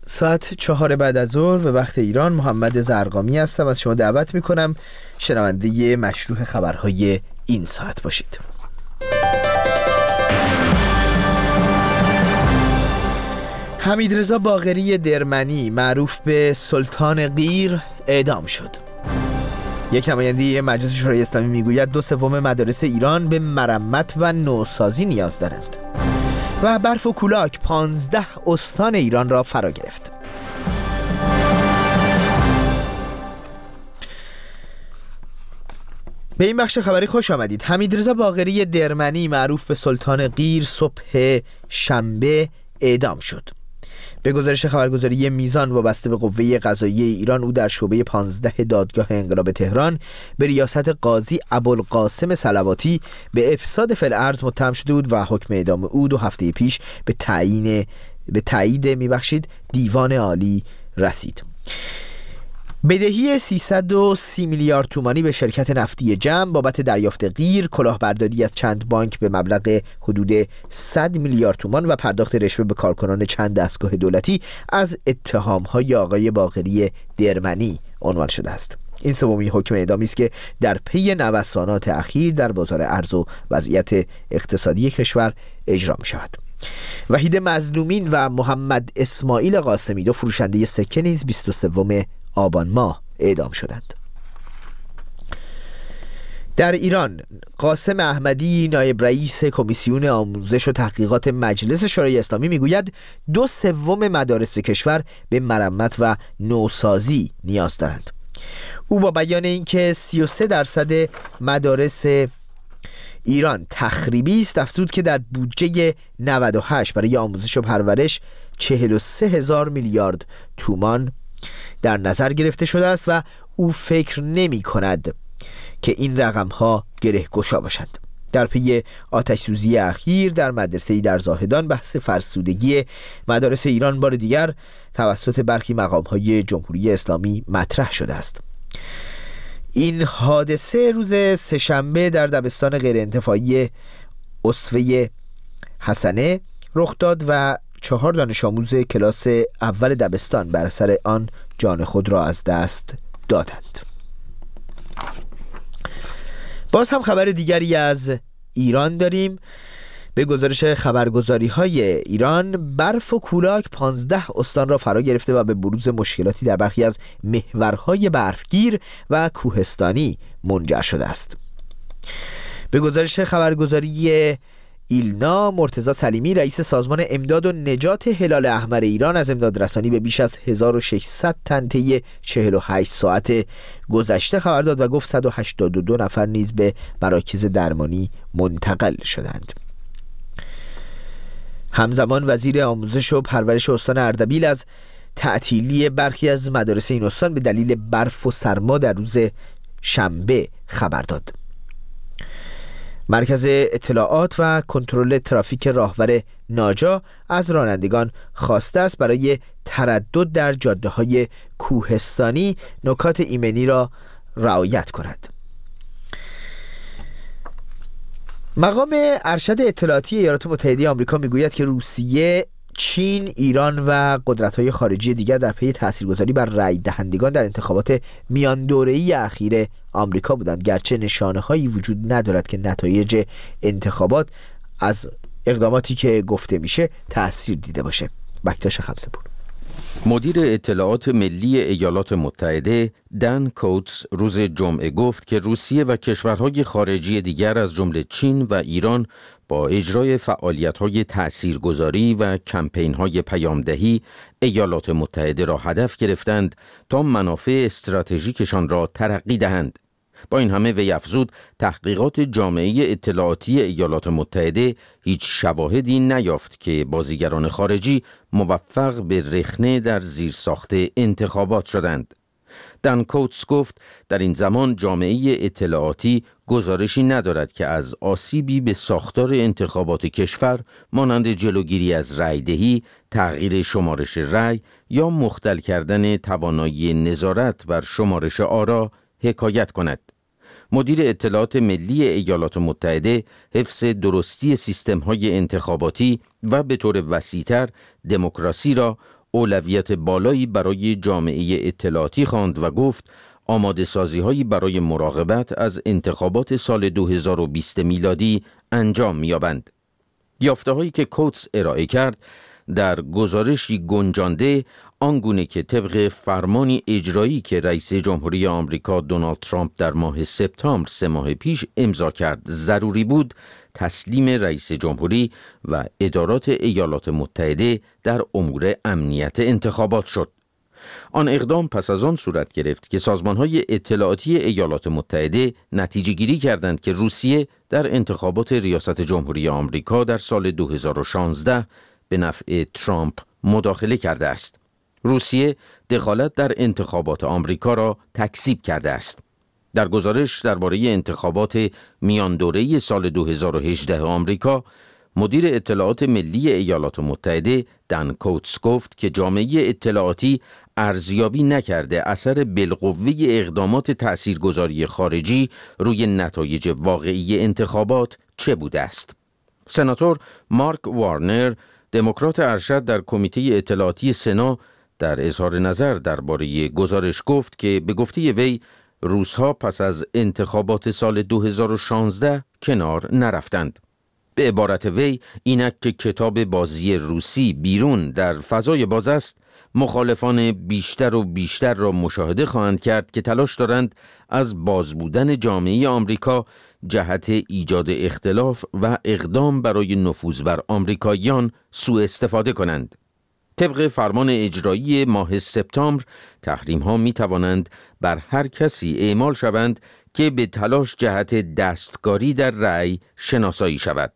ساعت 4 بعد از ظهر به وقت ایران. محمد زرقامی هستم. از شما دعوت میکنم شنونده مشروع خبرهای این ساعت باشید. حمیدرضا باقری درمنی معروف به سلطان قیر اعدام شد. یک نماینده مجلس شورای اسلامی میگوید 2/3 مدارس ایران به مرمت و نوسازی نیاز دارند. و برف و کولاک 15 استان ایران را فرا گرفت. به این بخش خبری خوش آمدید. حمیدرضا باقری درمنی معروف به سلطان قیر صبح شنبه اعدام شد. به گزارش خبرگزاری میزان وابسته به قوه قضاییه ایران، او در شعبه 15 دادگاه انقلاب تهران به ریاست قاضی ابوالقاسم صلواتی به افساد فی‌الارض متهم شده بود و حکم اعدام او 2 هفته پیش به تایید دیوان عالی رسید. بدهی 330 میلیارد تومانی به شرکت نفتی جم بابت دریافت قیر، کلاهبرداری از چند بانک به مبلغ حدود 100 میلیارد تومان و پرداخت رشوه به کارکنان چند دستگاه دولتی از اتهام‌های آقای باقری درمنی عنوان شده است. این سومین حکم اعدامی است که در پی نوسانات اخیر در بازار ارز و وضعیت اقتصادی کشور اجرا می‌شود. وحید مظلومین و محمد اسماعیل قاسمی، 2 فروشنده سکه نیز 23 آبان ماه اعدام شدند. در ایران، قاسم احمدی نایب رئیس کمیسیون آموزش و تحقیقات مجلس شورای اسلامی میگوید 2/3 مدارس کشور به مرمت و نوسازی نیاز دارند. او با بیان اینکه 33% مدارس ایران تخریبی است افزود که در بودجه 98 برای آموزش و پرورش 43,000 میلیارد تومان در نظر گرفته شده است و او فکر نمی کند که این رقم ها گره‌گشا باشند. در پی آتش سوزی اخیر در مدرسه‌ای در زاهدان، بحث فرسودگی مدارس ایران بار دیگر توسط برخی مقام‌های جمهوری اسلامی مطرح شده است. این حادثه روز سه‌شنبه در دبستان غیرانتفاعی اسوه حسنه رخ داد و 4 دانش آموز کلاس اول دبستان بر اثر آن جان خود را از دست دادند. باز هم خبر دیگری از ایران داریم. به گزارش خبرگزاری‌های ایران، برف و کولاک 15 استان را فرا گرفته و به بروز مشکلاتی در برخی از محورهای برفگیر و کوهستانی منجر شده است. به گزارش خبرگزاری ایلنا، مرتضی سلیمی رئیس سازمان امداد و نجات هلال احمر ایران از امدادرسانی به بیش از 1600 تن طی 48 ساعت گذشته خبر داد و گفت 182 نفر نیز به مراکز درمانی منتقل شدند. همزمان وزیر آموزش و پرورش استان اردبیل از تعطیلی برخی از مدارس این استان به دلیل برف و سرما در روز شنبه خبر داد. مرکز اطلاعات و کنترل ترافیک راهور ناجا از رانندگان خواسته است برای تردد در جاده‌های کوهستانی نکات ایمنی را رعایت کند. مقام ارشد اطلاعاتی ایالات متحده آمریکا میگوید که روسیه، چین، ایران و قدرت‌های خارجی دیگر در پی تاثیرگذاری بر رای دهندگان در انتخابات میان دوره‌ای اخیر آمریکا بودند، گرچه نشانه‌هایی وجود ندارد که نتایج انتخابات از اقداماتی که گفته میشه تأثیر دیده باشه. بکتاش خمسه‌پور. مدیر اطلاعات ملی ایالات متحده دن کوتس روز جمعه گفت که روسیه و کشورهای خارجی دیگر از جمله چین و ایران با اجرای فعالیت‌های تأثیرگذاری و کمپین‌های پیامدهی ایالات متحده را هدف گرفتند تا منافع استراتژیکشان را ترقی دهند. با این همه وی افزود تحقیقات جامعه اطلاعاتی ایالات متحده هیچ شواهدی نیافت که بازیگران خارجی موفق به رخنه در زیرساخت انتخابات شدند. دن کوتس گفت در این زمان جامعه اطلاعاتی گزارشی ندارد که از آسیبی به ساختار انتخابات کشور مانند جلوگیری از رأی‌دهی، تغییر شمارش رأی یا مختل کردن توانایی نظارت بر شمارش آرا حکایت کند. مدیر اطلاعات ملی ایالات متحده حفظ درستی سیستم‌های انتخاباتی و به طور وسیع‌تر دموکراسی را اولویت بالایی برای جامعه اطلاعاتی خواند و گفت آماده سازی‌هایی برای مراقبت از انتخابات سال 2020 میلادی انجام می‌یابند. یافته‌هایی که کوتس ارائه کرد در گزارشی گنجانده آنگونه که طبق فرمانی اجرایی که رئیس جمهوری آمریکا دونالد ترامپ در ماه سپتامبر 3 ماه پیش امضا کرد ضروری بود، تسلیم رئیس جمهوری و ادارات ایالات متحده در امور امنیت انتخابات شد. آن اقدام پس از آن صورت گرفت که سازمان‌های اطلاعاتی ایالات متحده نتیجه گیری کردند که روسیه در انتخابات ریاست جمهوری آمریکا در سال 2016 به نفع ترامپ مداخله کرده است. روسیه دخالت در انتخابات آمریکا را تکذیب کرده است. در گزارش درباره انتخابات میان دوره‌ای سال 2018 آمریکا، مدیر اطلاعات ملی ایالات متحده دن کوتس گفت که جامعه اطلاعاتی ارزیابی نکرده اثر بالقوه اقدامات تأثیرگذاری خارجی روی نتایج واقعی انتخابات چه بوده است. سناتور مارک وارنر، دموکرات ارشد در کمیته اطلاعاتی سنا، در اظهار نظر درباره گزارش گفت که به گفته وی روس‌ها پس از انتخابات سال 2016 کنار نرفتند. به عبارت وی اینک که کتاب بازی روسی بیرون در فضای باز است، مخالفان بیشتر و بیشتر را مشاهده خواهند کرد که تلاش دارند از باز بودن جامعه آمریکا جهت ایجاد اختلاف و اقدام برای نفوذ بر آمریکاییان سوء استفاده کنند. طبق فرمان اجرایی ماه سپتامبر، تحریم‌ها می‌توانند بر هر کسی اعمال شوند که به تلاش جهت دستکاری در رأی شناسایی شود.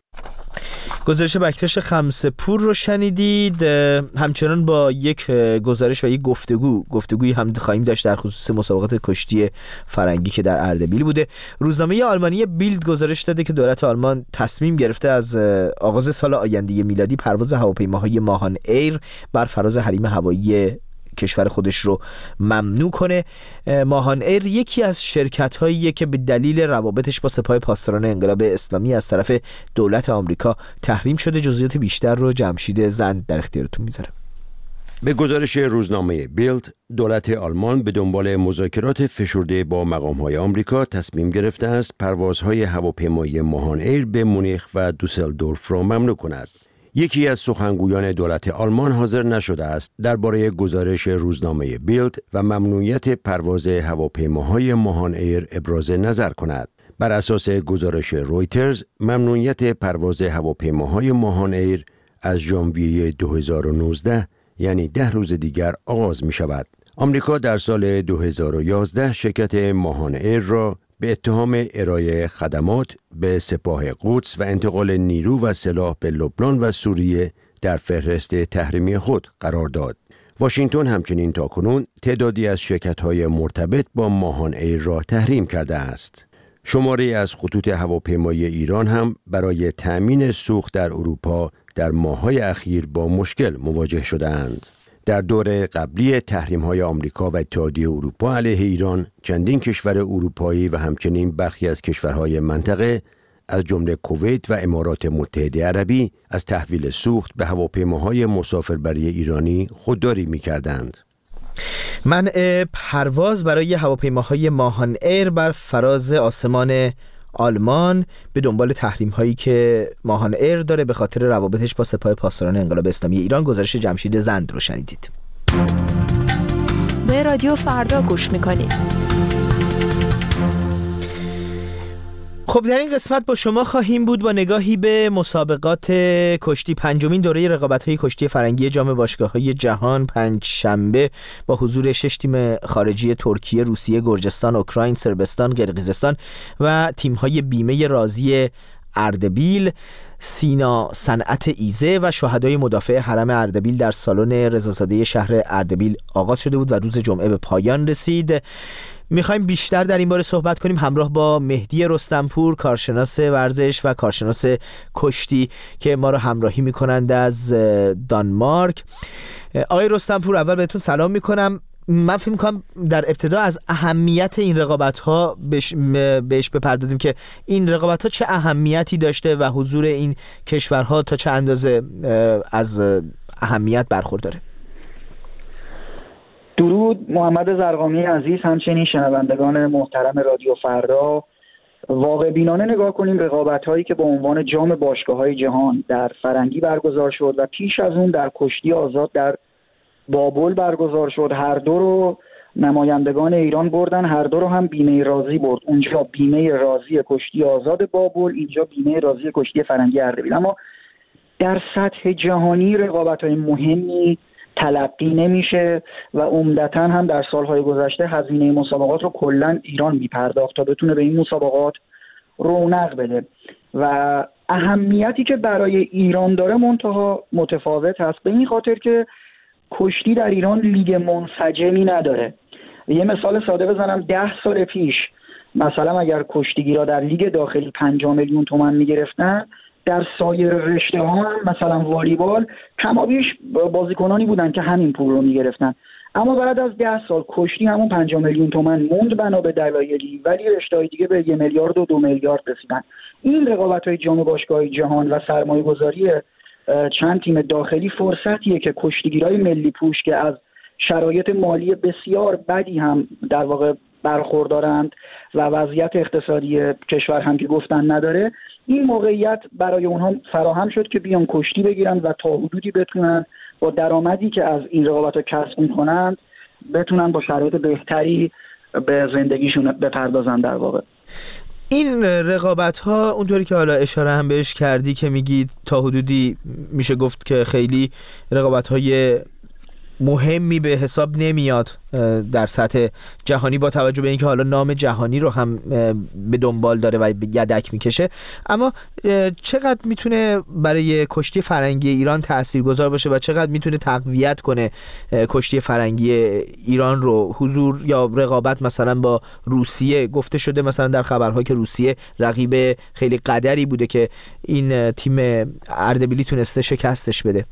گزارش بکتش خمسه‌پور رو شنیدید. همچنان با یک گزارش و یک گفتگویی هم خواهیم داشت در خصوص مسابقات کشتی فرنگی که در اردبیل بوده. روزنامه آلمانی بیلد گزارش داده که دولت آلمان تصمیم گرفته از آغاز سال آینده میلادی پرواز هواپیماهای ماهان ایر بر فراز حریم هوایی کشور خودش رو ممنوع کنه. ماهان ایر یکی از شرکت‌هاییه که به دلیل روابطش با سپاه پاسداران انقلاب اسلامی از طرف دولت آمریکا تحریم شده. جزئیات بیشتر رو جمشید زند در اختیارتون میذاره. به گزارش روزنامه بیلد، دولت آلمان به دنبال مذاکرات فشرده با مقام‌های آمریکا تصمیم گرفته است پروازهای هواپیمایی ماهان ایر به مونیخ و دوسلدورف را ممنوع کند. یکی از سخنگویان دولت آلمان حاضر نشده است درباره گزارش روزنامه بیلد و ممنوعیت پرواز هواپیماهای ماهان ایر ابراز نظر کند. بر اساس گزارش رویترز، ممنوعیت پرواز هواپیماهای ماهان ایر از ژانویه 2019 یعنی 10 روز دیگر آغاز می شود. آمریکا در سال 2011 شرکت ماهان ایر را به اتهام ارائه خدمات به سپاه قدس و انتقال نیرو و سلاح به لبنان و سوریه در فهرست تحریمی خود قرار داد. واشنگتن همچنین تاکنون تعدادی از شرکت‌های مرتبط با ماهان ایر را تحریم کرده است. شماری از خطوط هواپیمایی ایران هم برای تأمین سوخت در اروپا در ماه‌های اخیر با مشکل مواجه شده‌اند. در دور قبلی تحریم‌های آمریکا و اتحادیه اروپا علیه ایران، چندین کشور اروپایی و همچنین برخی از کشورهای منطقه از جمله کویت و امارات متحده عربی از تحویل سوخت به هواپیماهای مسافربری ایرانی خودداری می‌کردند. منع پرواز برای هواپیماهای ماهان ایر بر فراز آسمان آلمان به دنبال تحریم هایی که ماهان ایر داره به خاطر روابطش با سپاه پاسداران انقلاب اسلامی ایران. گزارش جمشید زند رو شنیدید. به رادیو فردا گوش میکنید. خب در این قسمت با شما خواهیم بود با نگاهی به مسابقات کشتی. 5مین دوره رقابت‌های کشتی فرنگی جام باشگاه‌های جهان پنجشنبه با حضور 6 تیم خارجی ترکیه، روسیه، گرجستان، اوکراین، صربستان، قرقیزستان و تیم‌های بیمه رازی اردبیل، سینا صنعت ایزه و شهدای مدافع حرم اردبیل در سالن رضازاده شهر اردبیل آغاز شده بود و روز جمعه به پایان رسید. میخوایم بیشتر در این باره صحبت کنیم همراه با مهدی رستمپور، کارشناس ورزش و کارشناس کشتی که ما رو همراهی میکنند از دانمارک. آقای رستمپور، اول بهتون سلام میکنم. من فکر میکنم در ابتدا از اهمیت این رقابت‌ها بهش بپردازیم که این رقابت‌ها چه اهمیتی داشته و حضور این کشورها تا چه اندازه از اهمیت برخورداره. درود، محمد زرقامی عزیز، همچنین شنوندگان محترم رادیو فردا. واقع بینانه نگاه کنیم رقابت‌هایی که به عنوان جام باشگاه‌های جهان در فرنگی برگزار شد و پیش از اون در کشتی آزاد در بابل برگزار شد، هر دو رو نمایندگان ایران بردن، هر دو رو هم بیمه رازی برد. اونجا بیمه رازی کشتی آزاد بابل، اینجا بیمه رازی کشتی فرنگی اردبیل. اما در سطح جهانی رقابت‌های مهمی تلقی نمیشه و عمدتاً هم در سالهای گذشته هزینه مسابقات رو کلاً ایران میپرداخت تا بتونه به این مسابقات رونق بده و اهمیتی که برای ایران داره منتها متفاوت هست، به این خاطر که کشتی در ایران لیگ منسجمی نداره. یه مثال ساده بزنم، 10 سال پیش مثلا اگر کشتیگیرا در لیگ داخلی 5 میلیون تومان میگرفتن، در سایر رشته ها هم مثلا والیبال کمابیش بازیکنانی بودن که همین پول رو میگرفتن. اما بعد از 10 سال کشتی همون 5 میلیون تومان موند بنا به دلایلی، ولی رشته‌های دیگه به 1 میلیارد و 2 میلیارد رسیدن. این رقابت‌های جام باشگاه‌های جهان و سرمایه‌گذاری چند تیم داخلی فرصتیه که کشتیگیرای ملی پوش که از شرایط مالی بسیار بدی هم در واقع برخوردارند و وضعیت اقتصادی کشور هم که گفتن نداره، این موقعیت برای اونها فراهم شد که بیان کشتی بگیرن و تا حدودی بتونن با درآمدی که از این رقابت‌ها کسب می‌کنند بتونن با شرایط بهتری به زندگیشون بپردازن. در واقع این رقابت‌ها اونطوری که حالا اشاره هم بهش کردی که میگید تا حدودی میشه گفت که خیلی رقابت‌های مهمی به حساب نمیاد در سطح جهانی، با توجه به اینکه حالا نام جهانی رو هم به دنبال داره و یدک میکشه، اما چقدر میتونه برای کشتی فرنگی ایران تاثیرگذار باشه و چقدر میتونه تقویت کنه کشتی فرنگی ایران رو؟ حضور یا رقابت مثلا با روسیه، گفته شده مثلا در خبرها که روسیه رقیب خیلی قدری بوده که این تیم اردبیلی تونسته شکستش بده.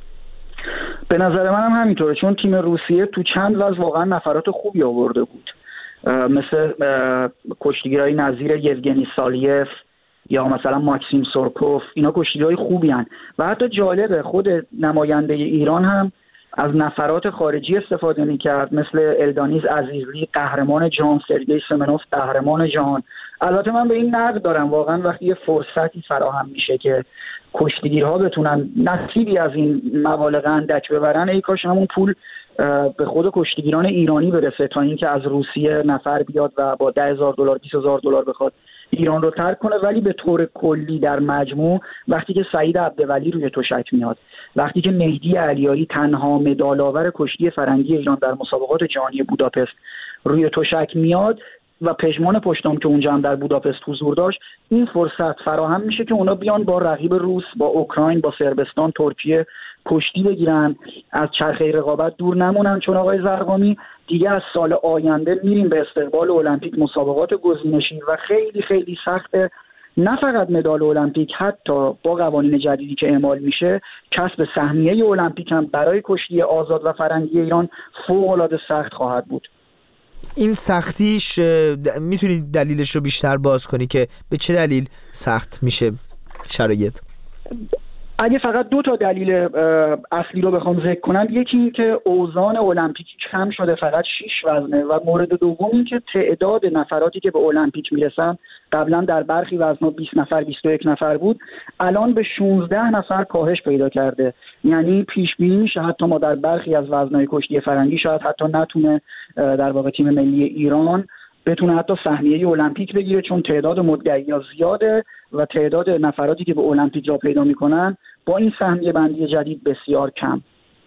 به نظر من هم همینطوره، چون تیم روسیه تو چند وضع واقعا نفرات خوبی آورده بود، مثل کشتیگیرای نظیر یوگنی سالیف یا مثلا ماکسیم سورکوف. اینا کشتیگیرای خوبی هن و حتی جالبه خود نماینده ایران هم از نفرات خارجی استفاده میکرد، مثل الدانیز عزیزلی قهرمان جهان، سرگئی سمنوف قهرمان جهان. البته من به این نقد دارم، واقعا وقتی یه فرصتی فراهم میشه که کشتیگیرها بتونن نصیبی از این مبالغ اندک ببرن، ای کاش همون پول به خود کشتیگیران ایرانی برسه تا اینکه از روسیه نفر بیاد و با $10,000 $20,000 بخواد ایران رو ترک کنه. ولی به طور کلی در مجموع وقتی که سعید عبدولی روی تشک میاد، وقتی که مهدی علیاری تنها مدال‌آور کشتی فرنگی ایران در مسابقات جهانی بوداپست روی تشک میاد و پژمان پشتم که اونجا هم در بوداپست حضور داشت، این فرصت فراهم میشه که اونا بیان با رقیب روس، با اوکراین، با صربستان، ترکیه کشتی بگیرن، از چرخه رقابت دور نمونن. چون آقای زرقامی دیگه از سال آینده میریم به استقبال المپیک، مسابقات گزینشی و خیلی خیلی سخته. نه فقط مدال المپیک، حتی با قوانین جدیدی که اعمال میشه کسب سهمیه المپیک هم برای کشتی آزاد و فرنگی ایران فوق‌العاده سخت خواهد بود. این سختیش میتونی دلیلش رو بیشتر باز کنی که به چه دلیل سخت میشه شرایط؟ اگه فقط 2 تا دلیل اصلی رو بخوام ذکر کنم، یکی این که اوزان المپیکی کم شده، فقط 6 وزنه، و مورد دوم این که تعداد نفراتی که به المپیک میرسن قبلا در برخی وزن‌ها 20 نفر 21 نفر بود، الان به 16 نفر کاهش پیدا کرده. یعنی پیش بینی میشه حتی ما در برخی از وزن‌های کشتی فرنگی شاید حتی نتونه در واقع تیم ملی ایران بتونه حتی سهمیه المپیک بگیره، چون تعداد مدعی‌ها زیاده و تعداد نفراتی که به المپیک را پیدا میکنن با این سهمیه بندی جدید بسیار کم.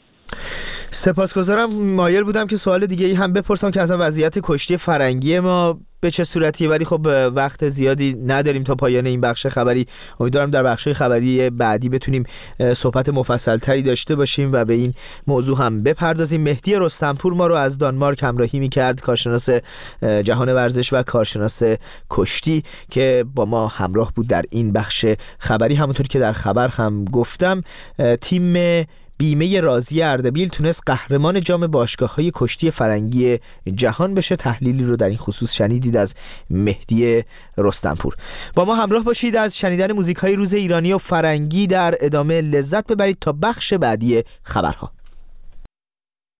سپاسگزارم. مایل بودم که سوال دیگه ای هم بپرسم که اصلا وضعیت کشتی فرنگی ما به چه صورتیه، ولی خب وقت زیادی نداریم تا پایان این بخش خبری. امیدوارم در بخش خبری بعدی بتونیم صحبت مفصل تری داشته باشیم و به این موضوع هم بپردازیم. مهدی رستمپور ما رو از دانمارک همراهی می‌کرد، کارشناس جهان ورزش و کارشناس کشتی که با ما همراه بود در این بخش خبری. همونطور که در خبر هم گفتم، تیم بیمه رازی اردبیل تونست قهرمان جام باشگاه‌های کشتی فرنگی جهان بشه. تحلیلی رو در این خصوص شنیدید از مهدی رستمپور. با ما همراه باشید، از شنیدن موزیک‌های روز ایرانی و فرنگی در ادامه لذت ببرید تا بخش بعدی خبرها.